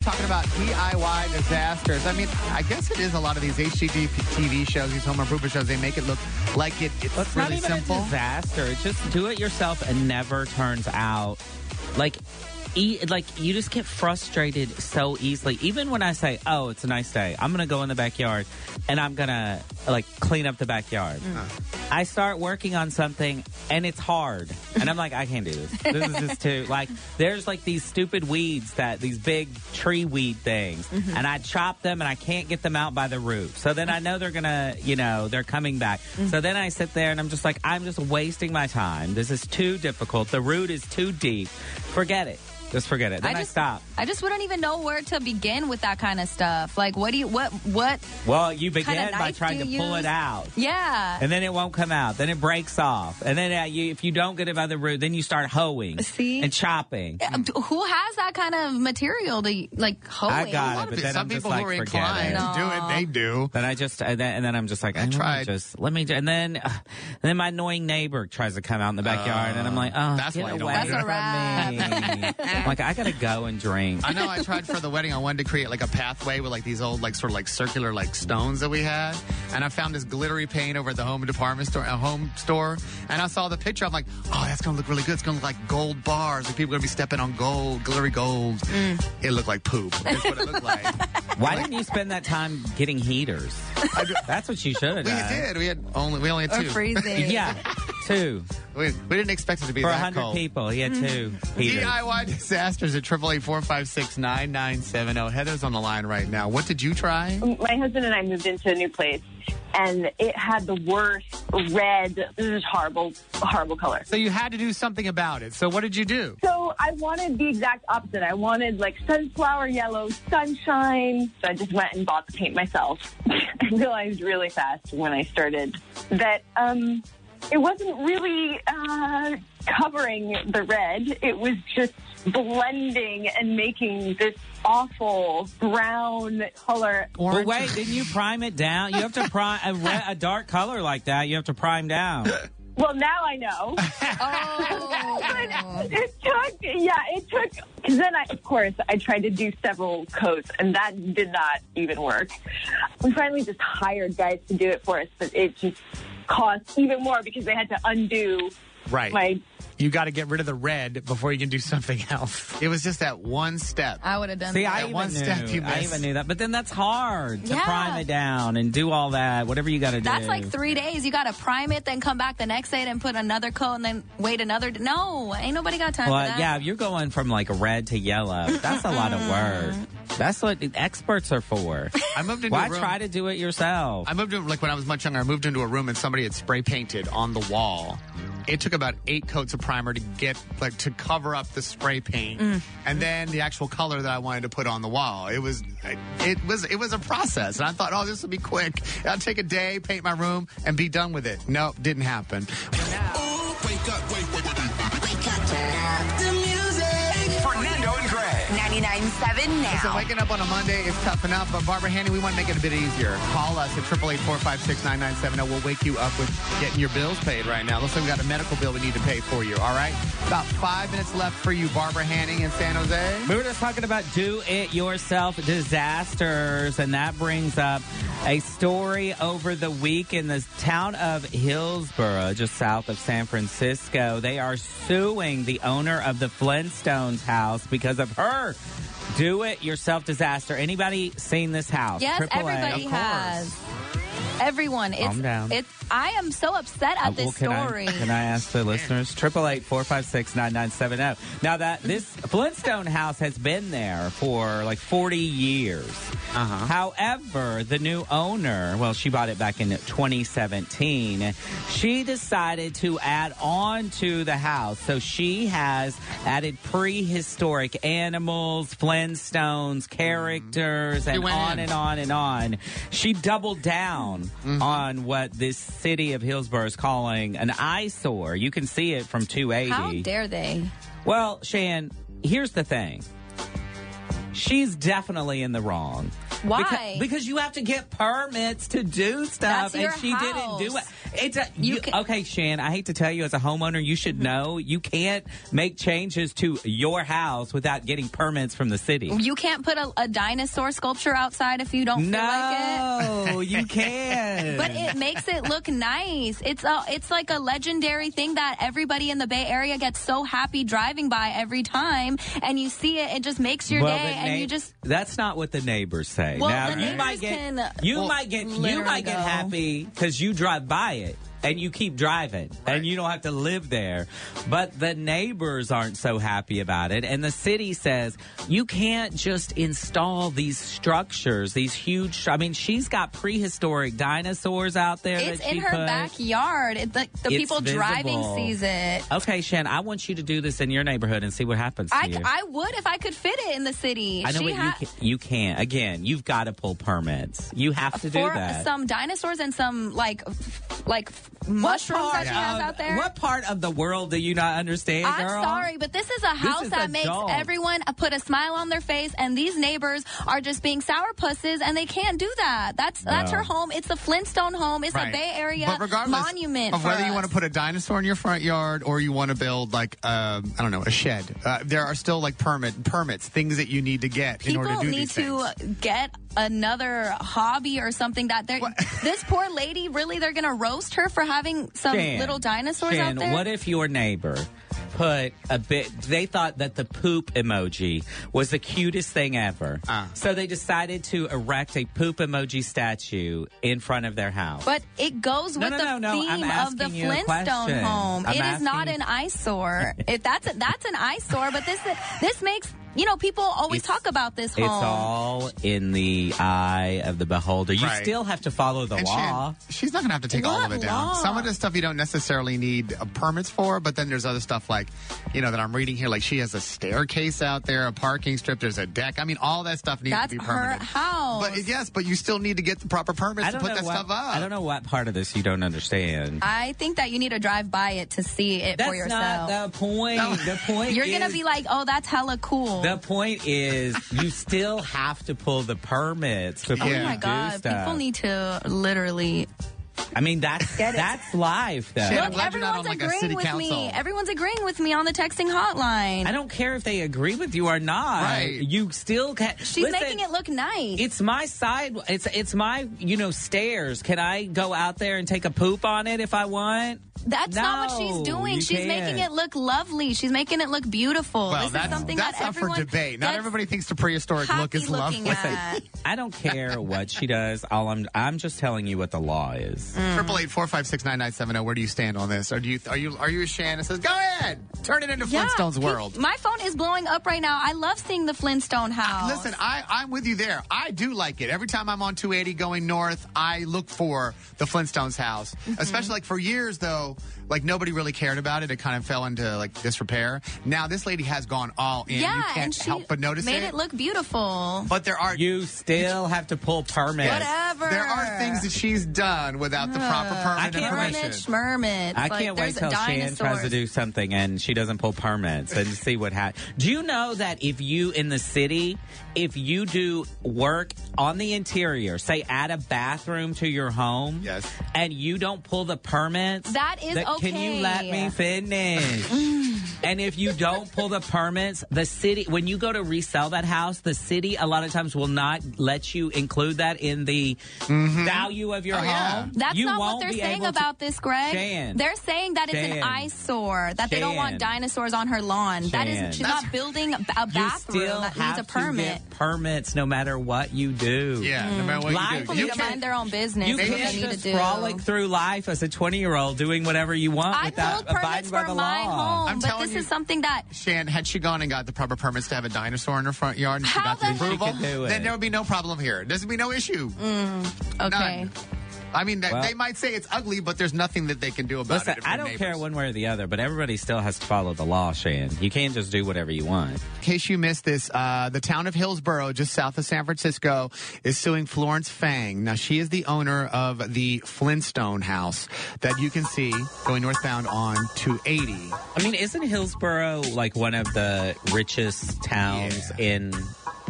talking about DIY disasters. I mean, I guess it is a lot of these HGTV shows, these home improvement shows. They make it look like it's It's really not even simple. a disaster. It's just do it yourself and never turns out like you just get frustrated so easily. Even when I say, "Oh, it's a nice day. I'm going to go in the backyard and I'm going to clean up the backyard." I start working on something and it's hard. And I'm like, I can't do this. This is just too there's these stupid weeds these big tree weed things. And I chop them and I can't get them out by the root. So then I know they're going to, they're coming back. So then I sit there and I'm just like, I'm just wasting my time. This is too difficult. The root is too deep. Forget it. Just forget it. Then I stop. I just wouldn't even know where to begin with that kind of stuff. Like, what? Well, you begin by trying to pull it out. Yeah. And then it won't come out. Then it breaks off. And then if you don't get it by the root, then you start hoeing. See? And chopping. Who has that kind of material to, hoeing? I got it, but then Some I'm just people who are inclined forget it. to do it, they do. Then and then I'm just like, I tried. And then my annoying neighbor tries to come out in the backyard, and I'm like, oh, that's get why you don't away want to from me. I gotta go and drink. I know. I tried for the wedding. I wanted to create a pathway with these old circular stones that we had, and I found this glittery paint over at the home store, and I saw the picture. I'm like, oh, that's gonna look really good. It's gonna look like gold bars, and people are gonna be stepping on gold, glittery gold. It looked like poop. That's what it looked like. Why didn't you spend that time getting heaters? That's what you should have done. We only had 2. Or freezing. Yeah, 2. We didn't expect it to be for that 100 cold. people. He had 2 heaters. DIY disasters at 888-456-9970. Heather's on the line right now. What did you try? My husband and I moved into a new place, and it had the worst red, this is horrible color. So you had to do something about it. So what did you do? So I wanted the exact opposite. I wanted sunflower yellow, sunshine. So I just went and bought the paint myself. I realized really fast when I started that it wasn't really covering the red. It was just blending and making this awful brown color. But wait, didn't you prime it down? You have to prime a dark color like that. You have to prime down. Well, now I know. But it took, because then of course, I tried to do several coats, and that did not even work. We finally just hired guys to do it for us, but it just cost even more because they had to undo you got to get rid of the red before you can do something else. It was just that one step. I would have done See, that. I even knew that. But then that's hard to prime it down and do all that, whatever you got to do. That's 3 days. You got to prime it, then come back the next day and put another coat and then wait another day. No, ain't nobody got time for that. Yeah, you're going from red to yellow. That's a lot of work. That's what experts are for. I moved into Why a room. try to do it yourself? I moved in, when I was much younger, I moved into a room and somebody had spray painted on the wall. It took about 8 coats of primer to get to cover up the spray paint, and then the actual color that I wanted to put on the wall. It was a process, and I thought, oh, this will be quick. I'll take a day, paint my room, and be done with it. Nope, didn't happen. Wake up, wake up, turn up the music. Fernando and Greg. 99.7 now. So waking up on a Monday is tough enough, but Barbara Handy, we want to make it a bit easier. Call us at 888-456-9970. We'll wake you up with getting your bills paid right now. Looks like we got a medical bill we need to pay for you, all right? About 5 minutes left for you, Barbara Handy in San Jose. We were just talking about do-it-yourself disasters, and that brings up a story over the week in the town of Hillsborough, just south of San Francisco. They are suing the owner of the Flintstones house because of her do-it-yourself disaster. Anybody seen this house? Yes, AAA, everybody has. Everyone. Calm down. I am so upset at this story. Can I ask the listeners? 888-456-9970. Now, this Flintstone house has been there for 40 years. However, the new owner, she bought it back in 2017. She decided to add on to the house. So she has added prehistoric animals, Flintstones, characters, and on and on and on. She doubled down on what this city of Hillsborough is calling an eyesore. You can see it from 280. How dare they? Well, Shan, here's the thing. She's definitely in the wrong. Why? Because you have to get permits to do stuff, That's your and she house. didn't do it. Okay, Shan, I hate to tell you, as a homeowner, you should know you can't make changes to your house without getting permits from the city. You can't put a dinosaur sculpture outside if you don't feel like it. No, you can. But it makes it look nice. It's like a legendary thing that everybody in the Bay Area gets so happy driving by every time, and you see it. It just makes your day, and you just. That's not what the neighbors say. Well, now, the neighbors you might get happy because you drive by it. And you keep driving, and you don't have to live there. But the neighbors aren't so happy about it. And the city says, you can't just install these structures, these huge... I mean, she's got prehistoric dinosaurs out there. It's in her backyard. The people driving sees it. Okay, Shan, I want you to do this in your neighborhood and see what happens to you. I would if I could fit it in the city. I know, but you can't. Again, you've got to pull permits. You have to do that. For some dinosaurs and some, like mushrooms that she has out there. What part of the world do you not understand, girl? I'm sorry, but this is a house that makes everyone put a smile on their face, and these neighbors are just being sourpusses, and they can't do that. That's her home. It's a Flintstone home. It's a Bay Area monument. Of whether you want to put a dinosaur in your front yard or you want to build like I don't know, a shed, there are still like permits, things that you need to get in order to do these things. People need to get another hobby or something that this poor lady, really, they're going to roast her for having some little dinosaurs out there? What if your neighbor put they thought that the poop emoji was the cutest thing ever. So they decided to erect a poop emoji statue in front of their house. But it goes with the theme of the Flintstone home. It is not an eyesore. That's an eyesore, but this makes... people always talk about this home. It's all in the eye of the beholder. You still have to follow the law. She's not going to have to take all of it down. Some of this stuff you don't necessarily need permits for, but then there's other stuff like, that I'm reading here. Like she has a staircase out there, a parking strip, there's a deck. I mean, all that stuff needs to be permitted. That's her house. But you still need to get the proper permits to put that stuff up. I don't know what part of this you don't understand. I think that you need to drive by it to see it for yourself. That's not the point. No. The point You're going to be like, oh, that's hella cool. The point is, you still have to pull the permits before you do stuff. Oh my God, people need to literally... I mean, that's life, though. Look, everyone's agreeing with me. Everyone's agreeing with me on the texting hotline. I don't care if they agree with you or not. Right. You still can. She's making it look nice. It's my side. It's my, stairs. Can I go out there and take a poop on it if I want? That's not what she's doing. She's making it look lovely. She's making it look beautiful. Well, this is something that's that up for debate. Not everybody thinks the prehistoric look is lovely. I don't care what she does. I'm just telling you what the law is. 888-456-9970. Where do you stand on this? Are you a Shan that says, go ahead, turn it into Flintstones world? My phone is blowing up right now. I love seeing the Flintstone house. Listen, I'm with you there. I do like it. Every time I'm on 280 going north, I look for the Flintstones house. Especially like for years though, like nobody really cared about it. It kind of fell into like disrepair. Now this lady has gone all in. Yeah, you can't help but notice made it look beautiful. But you still have to pull permits. Whatever. There are things that she's done without the proper permit and permission. I can't wait till Shan tries to do something and she doesn't pull permits and see what happens. Do you know that if you in the city, if you do work on the interior, say add a bathroom to your home, and you don't pull the permits, that is okay. Can you let me finish? And if you don't pull the permits, the city, when you go to resell that house, the city a lot of times will not let you include that in the value of your home. That's not what they're saying about this, Greg. Shan, they're saying that it's an eyesore, that they don't want dinosaurs on her lawn. She's not building a bathroom that needs a permit. Get permits no matter what you do. Yeah, no matter what you do. People need to mind their own business. You can't just frolic through life as a 20-year-old doing whatever you want without abiding by the law. My home, but this is something that... Shan, had she gone and got the proper permits to have a dinosaur in her front yard and she got the approval, then there would be no problem here. There's be no issue. Okay. None. I mean, they might say it's ugly, but there's nothing that they can do about it. I don't care one way or the other, but everybody still has to follow the law, Shan. You can't just do whatever you want. In case you missed this, the town of Hillsborough, just south of San Francisco, is suing Florence Fang. Now, she is the owner of the Flintstone house that you can see going northbound on 280. I mean, isn't Hillsborough like one of the richest towns in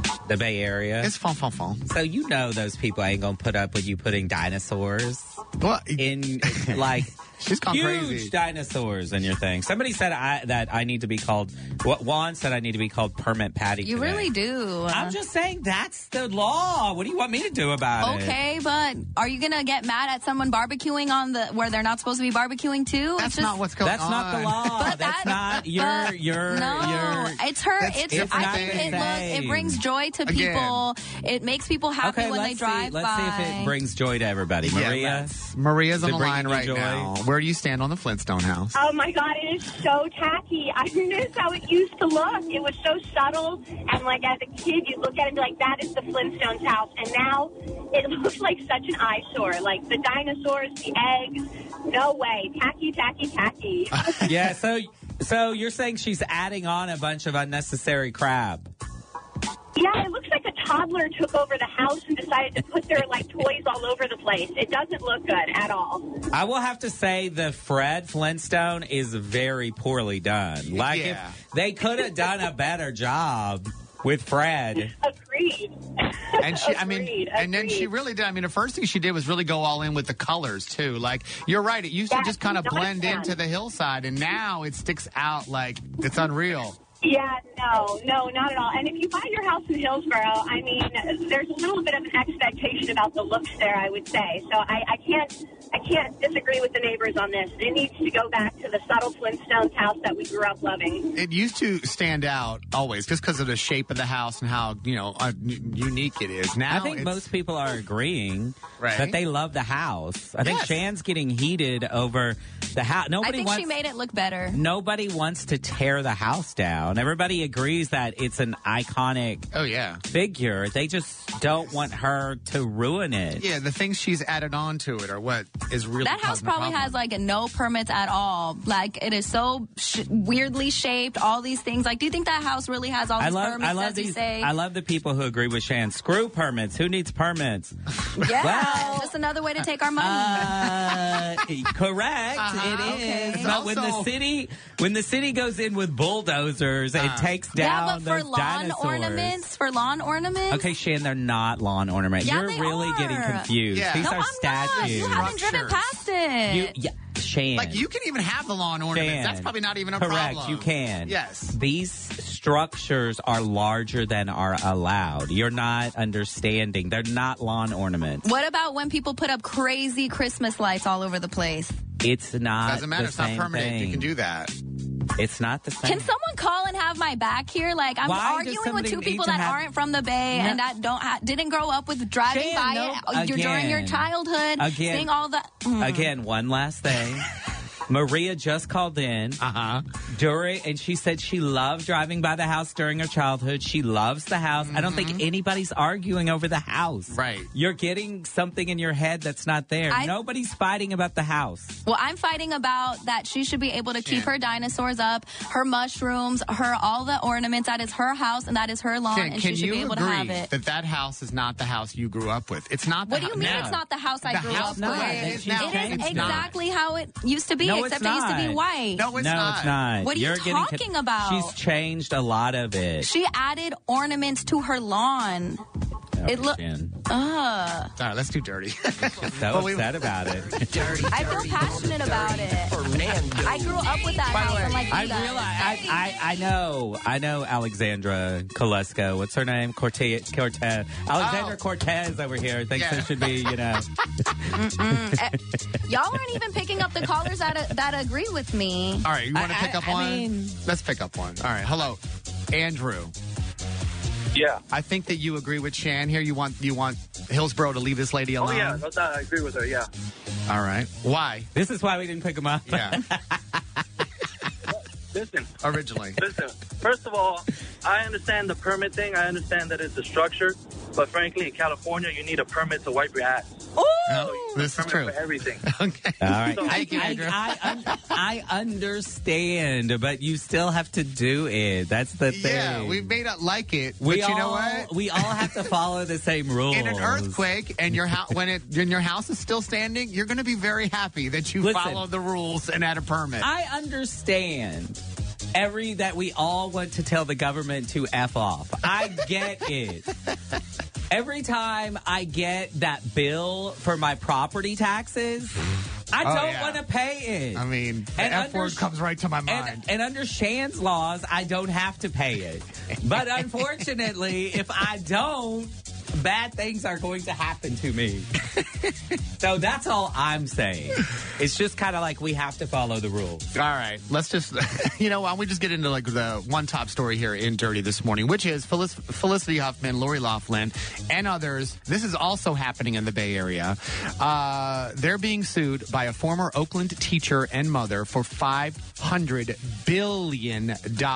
The Bay Area. It's fun. So you know those people ain't gonna put up with you putting dinosaurs in like she's gone huge crazy. Dinosaurs in your thing. Somebody said that I need to be called. Juan said I need to be called Permit Patty. You today. really do. I'm just saying that's the law. What do you want me to do about it? Okay, but are you gonna get mad at someone barbecuing on where they're not supposed to be barbecuing too? That's not what's going on. That's not the law. But that's not your. No, it's her. That's I think it brings joy to people. It makes people happy when they drive by. Let's see if it brings joy to everybody. Maria? Maria's on the line right joy? now. Where do you stand on the Flintstone house? Oh, my God, it is so tacky. I miss how it used to look. It was so subtle, and, like, as a kid, you'd look at it and be like, that is the Flintstones house. And now it looks like such an eyesore. Like, the dinosaurs, the eggs, no way. Tacky, tacky, tacky. Yeah, so you're saying she's adding on a bunch of unnecessary crap. Yeah, it looks like a toddler took over the house and decided to put their, like, toys all over the place. It doesn't look good at all. I will have to say the Fred Flintstone is very poorly done. Like, if they could have done a better job with Fred. Agreed. And she, and then she really did. I mean, the first thing she did was really go all in with the colors too. Like, you're right. It used to just kind of blend into the hillside, and now it sticks out like it's unreal. Yeah, no, not at all. And if you buy your house in Hillsboro, I mean, there's a little bit of an expectation about the looks there, I would say. So I can't disagree with the neighbors on this. It needs to go back to the subtle Flintstones house that we grew up loving. It used to stand out always just because of the shape of the house and how, unique it is. Now I think most people are agreeing right? that they love the house. I think Shan's getting heated over the house. She made it look better. Nobody wants to tear the house down. Everybody agrees that it's an iconic figure. They just don't want her to ruin it. Yeah, the things she's added on to it are what is really that house probably has like no permits at all. Like it is so weirdly shaped. All these things. Like, do you think that house really has all these permits? I love the people who agree with Shan. Screw permits. Who needs permits? Yeah, just another way to take our money. Correct. It is. But also, when the city goes in with bulldozers, it takes down those dinosaurs. For lawn ornaments. Okay, Shan, they're not lawn ornaments. Yeah, You're really getting confused. Yeah. These are statues. You haven't driven past it. Shan. Like, you can even have the lawn ornaments. That's probably not even a problem. Correct, you can. Yes. These structures are larger than are allowed. You're not understanding. They're not lawn ornaments. What about when people put up crazy Christmas lights all over the place? It's not Doesn't matter. It's not permanent. Thing. You can do that. It's not the same. Can someone call and have my back here? Like, I'm arguing with two people that aren't from the Bay and that didn't grow up with driving by it during your childhood, seeing all the... Again, one last thing. Maria just called in and she said she loved driving by the house during her childhood. She loves the house. I don't think anybody's arguing over the house. Right. You're getting something in your head that's not there. Nobody's fighting about the house. Well, I'm fighting about that she should be able to keep her dinosaurs up, her mushrooms, all the ornaments. That is her house and that is her lawn, and she should be able to have it. That house is not the house you grew up with? It's not. What do you mean it's not the house I grew up with? It is exactly how it used to be. No, except it used to be white. No, it's not. What are you talking about? She's changed a lot of it. She added ornaments to her lawn. It looked. All right, let's do dirty. So upset about it. Dirty. I feel passionate about it. I grew up with that house. I'm like, I know Alexandra Kolesko. What's her name? Cortez. Alexandra Cortez over here thinks there should be, Y'all aren't even picking up the callers that agree with me. All right, you want to pick up one? Let's pick up one. All right, hello, Andrew. Yeah. I think that you agree with Shan here. You want Hillsboro to leave this lady alone? Oh, yeah. No doubt. I agree with her, yeah. All right. Why? This is why we didn't pick him up. Yeah. Listen. Originally. Listen. First of all, I understand the permit thing. I understand that it's a structure. But frankly, in California, you need a permit to wipe your ass. Oh, this is true. For everything. Okay. All right. So, thank you, Andrew. I understand, but you still have to do it. That's the thing. Yeah, we may not like it, but you know what? We all have to follow the same rules. In an earthquake, and your house is still standing, you're going to be very happy that you followed the rules and had a permit. I understand. that we all want to tell the government to F off. I get it. Every time I get that bill for my property taxes, I don't want to pay it. I mean, the F word comes right to my mind. And under Shan's laws, I don't have to pay it. But unfortunately, if I don't, bad things are going to happen to me. So that's all I'm saying. It's just kind of like we have to follow the rules. All right. Let's just, why don't we just get into like the one top story here in Dirty this morning, which is Felicity Huffman, Lori Loughlin, and others. This is also happening in the Bay Area. They're being sued by a former Oakland teacher and mother for $500 billion.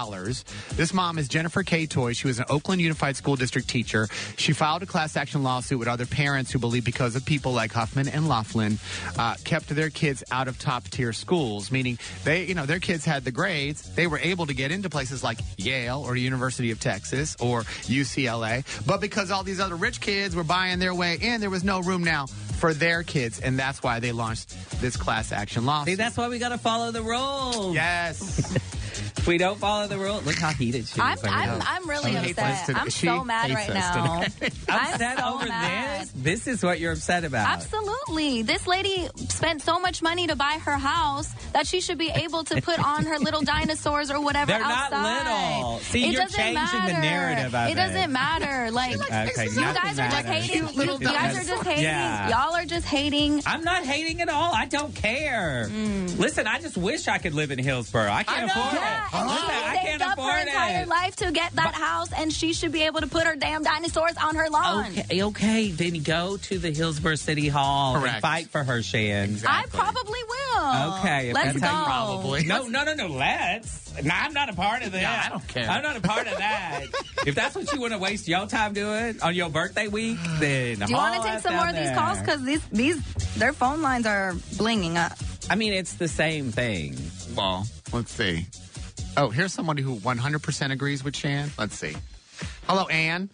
This mom is Jennifer K. Toy. She was an Oakland Unified School District teacher. She filed a class action lawsuit with other parents who believe because of people like Huffman and Loughlin kept their kids out of top-tier schools, meaning their kids had the grades. They were able to get into places like Yale or University of Texas or UCLA, but because all these other rich kids were buying their way in, there was no room now for their kids, and that's why they launched this class action lawsuit. See, that's why we got to follow the rules. Yes. If we don't follow the rules, look how heated she is. I'm really upset. I'm so mad right now. Upset over this? This is what you're upset about. Absolutely. This lady spent so much money to buy her house that she should be able to put on her little dinosaurs or whatever outside. They're not little. See, you're changing the narrative of it. It doesn't matter. Like, you guys are just hating. You guys are just hating. Yeah. Y'all are just hating. I'm not hating at all. I don't care. Listen, I just wish I could live in Hillsborough. I can't afford it. And she saved up her entire life to get that house, and she should be able to put her damn dinosaurs on her lawn. Okay, then go to the Hillsborough City Hall and fight for her, Shan. Exactly. I probably will. Okay, let's go. Probably. No, let's. No, I'm not a part of that. Yeah, I don't care. I'm not a part of that. If that's what you want to waste your time doing on your birthday week, then do you want to take some more of these calls? Because their phone lines are blinging up. I mean, it's the same thing. Well, let's see. Oh, here's somebody who 100% agrees with Shan. Let's see. Hello, Ann.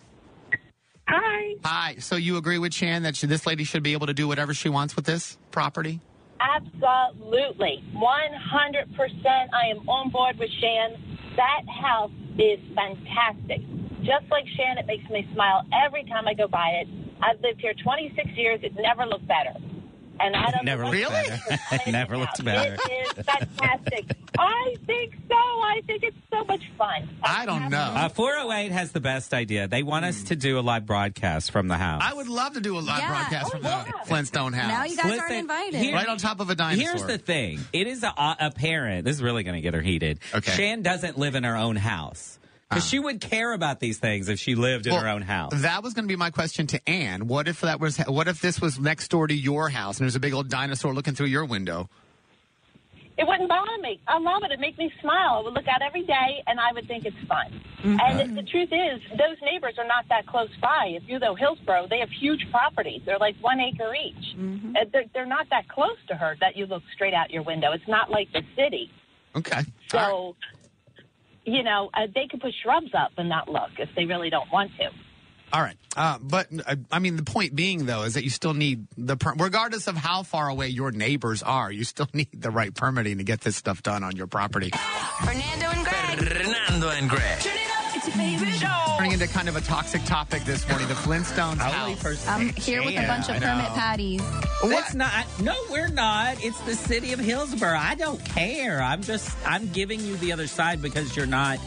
Hi. Hi. So you agree with Shan that this lady should be able to do whatever she wants with this property? Absolutely. 100% I am on board with Shan. That house is fantastic. Just like Shan, it makes me smile every time I go by it. I've lived here 26 years. It never looked better. And I don't never looked better. It never looked better. It is fantastic. I think so. I think it's so much fun. I don't know. 408 has the best idea. They want us to do a live broadcast from the house. I would love to do a live broadcast from the Flintstone house. Now you guys aren't invited. Right on top of a dinosaur. Here's the thing. It is apparent. This is really going to get her heated. Okay. Shan doesn't live in her own house. Because she would care about these things if she lived in her own house. That was going to be my question to Ann. What if this was next door to your house and there's a big old dinosaur looking through your window? It wouldn't bother me. I love it. It makes me smile. I would look out every day, and I would think it's fun. Mm-hmm. And the truth is, those neighbors are not that close by. If you know Hillsborough, they have huge properties. They're like 1 acre each. Mm-hmm. They're not that close to her that you look straight out your window. It's not like the city. Okay. So, they could put shrubs up and not look if they really don't want to. All right. But, I mean, the point being, though, is that you still need regardless of how far away your neighbors are, you still need the right permitting to get this stuff done on your property. Fernando and Greg. Turn it up. It's your favorite show. Turning into kind of a toxic topic this morning, the Flintstones house. I'm here with a bunch of permit patties. That's not. No, we're not. It's the city of Hillsborough. I don't care. I'm giving you the other side because you're not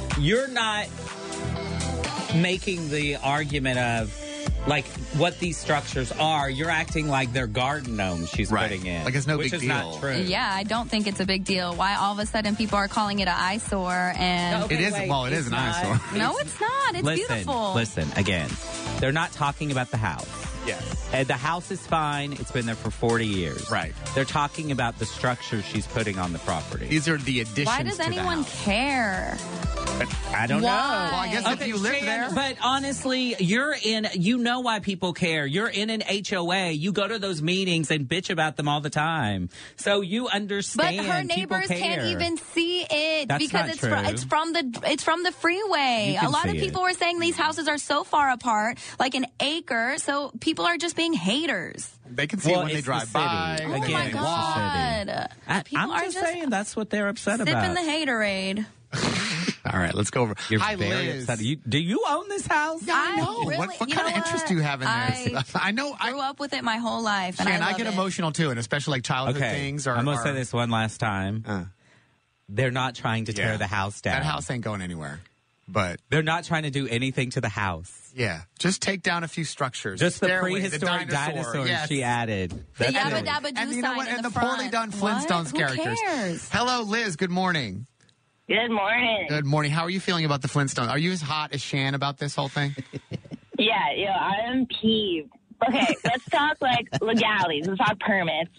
making the argument of like what these structures are. You're acting like they're garden gnomes she's putting in. Like it's no big deal. Which is not true. Yeah, I don't think it's a big deal. Why all of a sudden people are calling it an eyesore and it is an eyesore. No, it's not. It's beautiful. Listen, again. They're not talking about the house. Yes. The house is fine. It's been there for 40 years. Right. They're talking about the structure she's putting on the property. These are the additions to the house. Why does anyone care? I don't know. Well, I guess if you live there. But honestly, you know why people care. You're in an HOA. You go to those meetings and bitch about them all the time. So you understand. But her neighbors can't even see it because it's from the freeway. A lot of people were saying these houses are so far apart, like an acre. So people are just being haters. They can see it when they drive by. Oh my God! I'm just saying that's what they're upset about. Sipping the haterade. All right, let's go over. You're Hi, very Liz. upset. Do you own this house? I know. Really, what kind of interest do you have in this? I know. I grew up with it my whole life. And I get emotional too, and especially like childhood things. I'm going to say this one last time. They're not trying to tear the house down. That house ain't going anywhere. But they're not trying to do anything to the house. Yeah. Just take down a few structures. Just the prehistoric dinosaurs she added. The Yabba Dabba Doo sign and the front. poorly done Flintstones characters. Who cares? Hello, Liz. Good morning. Good morning. Good morning. How are you feeling about the Flintstones? Are you as hot as Shan about this whole thing? Yeah, I am peeved. Okay, let's talk legalities. Let's talk permits.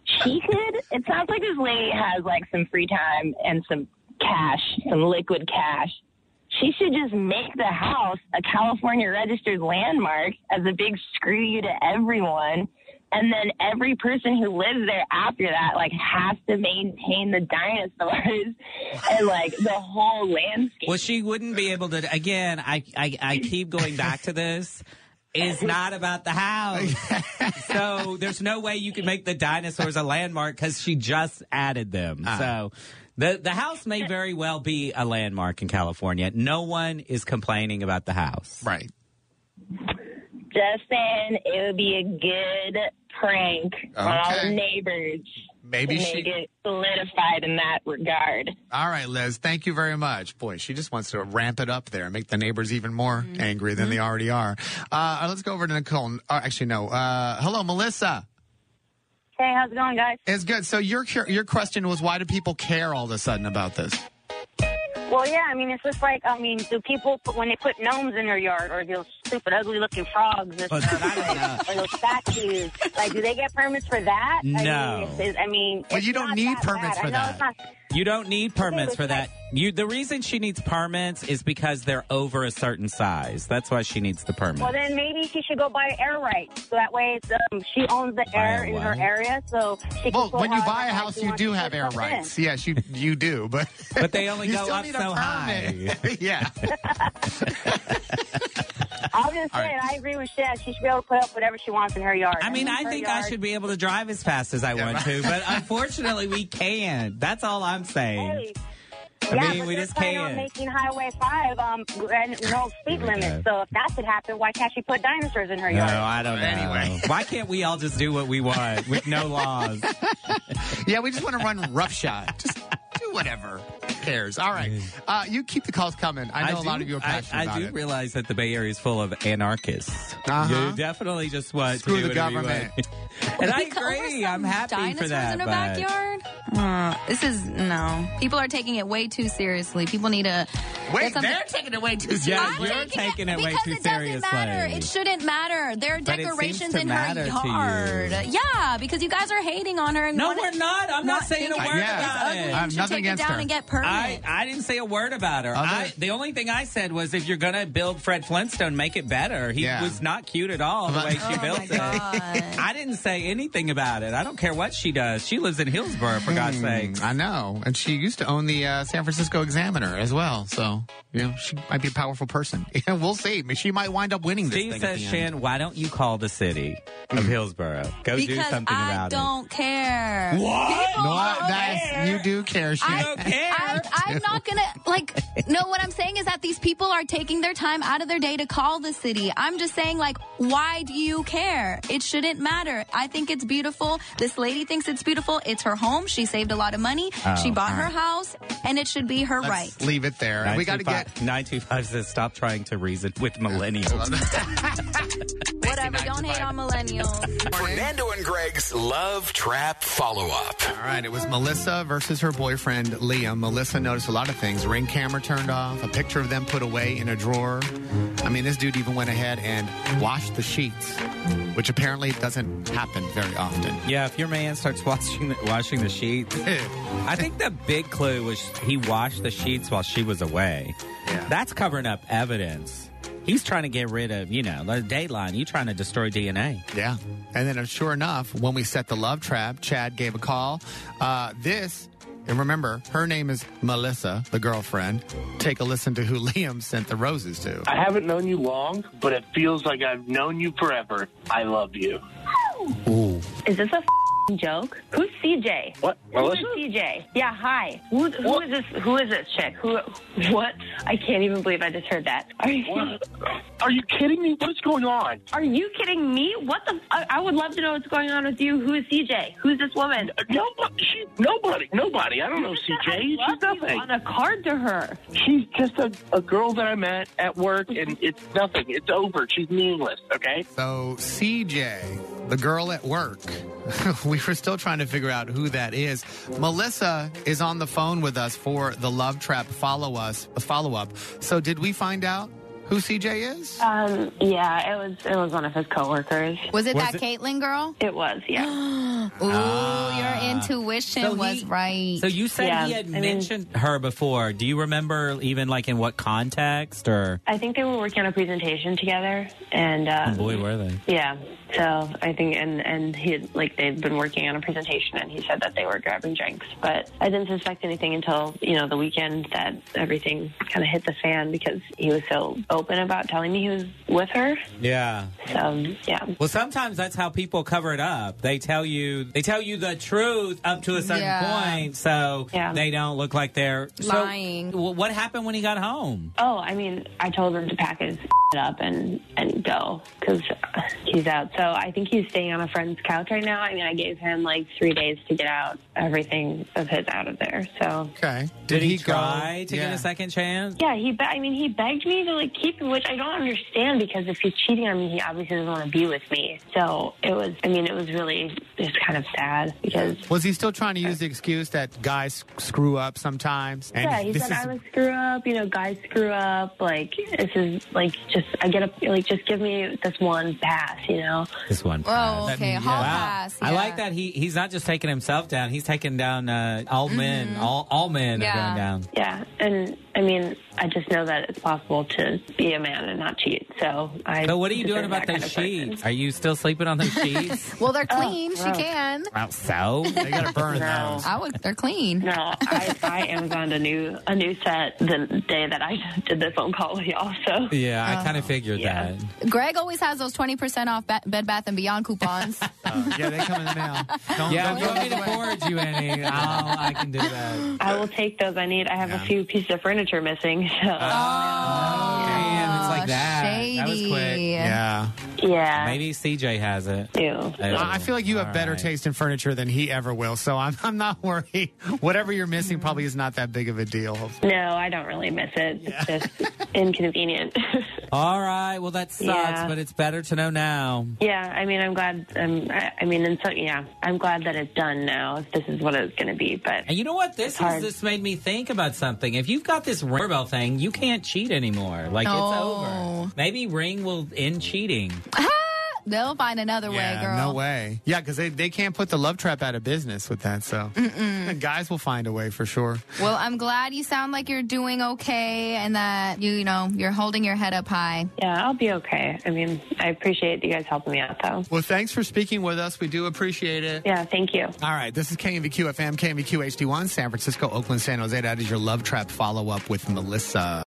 It sounds like this lady has some free time and some cash, some liquid cash. She should just make the house a California registered landmark as a big screw you to everyone. And then every person who lives there after that, has to maintain the dinosaurs and, the whole landscape. Well, she wouldn't be able to. Again, I keep going back to this. It's not about the house. So there's no way you can make the dinosaurs a landmark because she just added them. So the house may very well be a landmark in California. No one is complaining about the house. Right. Just saying it would be a good prank on all the neighbors. Maybe to make it solidified in that regard. All right, Liz. Thank you very much. Boy, she just wants to ramp it up there and make the neighbors even more angry than they already are. Let's go over to Nicole. Actually, no. Hello, Melissa. Hey, how's it going, guys? It's good. So your question was, why do people care all of a sudden about this? Well, yeah, it's just do people, when they put gnomes in their yard, or those stupid, ugly-looking frogs, or those statues, do they get permits for that? No. But you don't need permits for that. You don't need permits for that. The reason she needs permits is because they're over a certain size. That's why she needs the permit. Well, then maybe she should go buy air rights. So that way she owns the air in her area. So she can when you buy a house, you do have air rights. Yes, you do. But they only go up so high. Yeah. I'm just saying, I agree with Shan. She should be able to put up whatever she wants in her yard. I think I should be able to drive as fast as I want to, but unfortunately we can't. That's all I'm saying. Hey, we just can't. On making Highway 5 and no speed limit. So if that could happen, why can't she put dinosaurs in her yard? No, I don't know. Anyway. Why can't we all just do what we want with no laws? Yeah, we just want to run roughshod. Just do whatever. Who cares? All right. You keep the calls coming. I know a lot of you are passionate about it. I do realize that the Bay Area is full of anarchists. You definitely just want Screw to do the government. And I agree. I'm happy for that. In her backyard? People are taking it way too seriously. People need to... Wait, they're taking it way too seriously. Yeah, you're taking it way too seriously. Because it doesn't matter. It shouldn't matter. There are decorations in her yard. Yeah, because you guys are hating on her. And no, we're not. I'm not saying a word about it. I have nothing against her. And get permits. I didn't say a word about her. The only thing I said was, if you're going to build Fred Flintstone, make it better. He was not cute at all the way she built it. I didn't say anything about it. I don't care what she does. She lives in Hillsborough, for God's sakes. I know. And she used to own the San Francisco Examiner as well. So, she might be a powerful person. We'll see. She might wind up winning this thing. She says, Shan, why don't you call the city of Hillsborough? Go do something about it. Because I don't care. What? You do care, Shan. I don't care. I'm not going to, no, what I'm saying is that these people are taking their time out of their day to call the city. I'm just saying, why do you care? It shouldn't matter. I think it's beautiful. This lady thinks it's beautiful. It's her home. She saved a lot of money. She bought her house, and it should be her right. Leave it there. We got to get 925 says stop trying to reason with millennials. Whatever. Don't hate on millennials. Fernando and Greg's Love Trap Follow-Up. All right. It was Melissa versus her boyfriend, Liam. Melissa noticed a lot of things. Ring camera turned off. A picture of them put away in a drawer. This dude even went ahead and washed the sheets, which apparently doesn't happen very often. Yeah, if your man starts washing the sheets. I think the big clue was he washed the sheets while she was away. Yeah. That's covering up evidence. He's trying to get rid of, the Dateline. You're trying to destroy DNA. Yeah. And then sure enough, when we set the love trap, Chad gave a call. And remember, her name is Melissa, the girlfriend. Take a listen to who Liam sent the roses to. I haven't known you long, but it feels like I've known you forever. I love you. Ooh. Is this a joke? Who's CJ? What? Melissa? Who is CJ? Yeah, hi. Who is this? Who is this chick? What? I can't even believe I just heard that. Are you kidding me? What is going on? Are you kidding me? What the? I would love to know what's going on with you. Who is CJ? Who's this woman? Nobody. I don't know CJ. She's nothing. On a card to her. She's just a girl that I met at work, and it's nothing. It's over. She's meaningless, okay? So, CJ, the girl at work, we were still trying to figure out who that is. Melissa is on the phone with us for the Love Trap follow-up. So, did we find out who CJ is? Yeah, it was one of his coworkers. Was it Caitlyn girl? It was, yeah. Ooh, your intuition was right. So you said he had mentioned her before. Do you remember even like in what context or? I think they were working on a presentation together, and oh boy, were they? Yeah. So I think, and he had, they'd been working on a presentation, and he said that they were grabbing drinks. But I didn't suspect anything until the weekend that everything kind of hit the fan because he was so open about telling me he was with her. Yeah. So yeah. Well, sometimes that's how people cover it up. They tell you the truth up to a certain point, so they don't look like they're lying. So, what happened when he got home? Oh, I mean, I told him to pack his up and go because he's out. So I think he's staying on a friend's couch right now. I mean, I gave him 3 days to get everything of his out of there. So okay, did he try to get a second chance? Yeah, he begged me to keep him, which I don't understand because if he's cheating on me, he obviously doesn't want to be with me. So it was really kind of sad because was he still trying to use the excuse that guys screw up sometimes? And yeah, he said I'm a screw up. Guys screw up. This is just give me this one pass. This one pass. Oh, okay, hall pass. Yeah. I like that he's not just taking himself down; he's taking down all men. All men are going down. Yeah, and I mean, I just know that it's possible to be a man and not cheat. So what are you doing about those sheets? Are you still sleeping on those sheets? Well, they're clean. She can. Well, so they got to burn those. They're clean. No, I Amazoned a new set the day that I did the phone call with y'all. So yeah, I kind of figured that. Greg always has those 20% off Bed Bath & Beyond coupons. Yeah, they come in the mail. Don't you want me to forward you any? I can do that. I will take those. I have a few pieces of furniture missing. So. Damn, it's like that. Shady. That was quick. Yeah. Maybe CJ has it. Ew. I feel like you have better taste in furniture than he ever will, so I'm not worried. Whatever you're missing probably is not that big of a deal. Hopefully. No, I don't really miss it. It's just inconvenient. All right. Well, that sucks, but it's better to know now. Yeah. I mean, I'm glad. I'm glad that it's done now. If this is what it's going to be, but and you know what? This made me think about something. If you've got this doorbell thing, you can't cheat anymore. It's over. Maybe Ring will end cheating. They'll find another way, girl. No way. Yeah, because they can't put the Love Trap out of business with that. So guys will find a way for sure. Well, I'm glad you sound like you're doing okay and that you're holding your head up high. Yeah, I'll be okay. I mean, I appreciate you guys helping me out, though. Well, thanks for speaking with us. We do appreciate it. Yeah, thank you. All right, this is KMVQ FM, KMVQ HD1, San Francisco, Oakland, San Jose. That is your Love Trap follow-up with Melissa.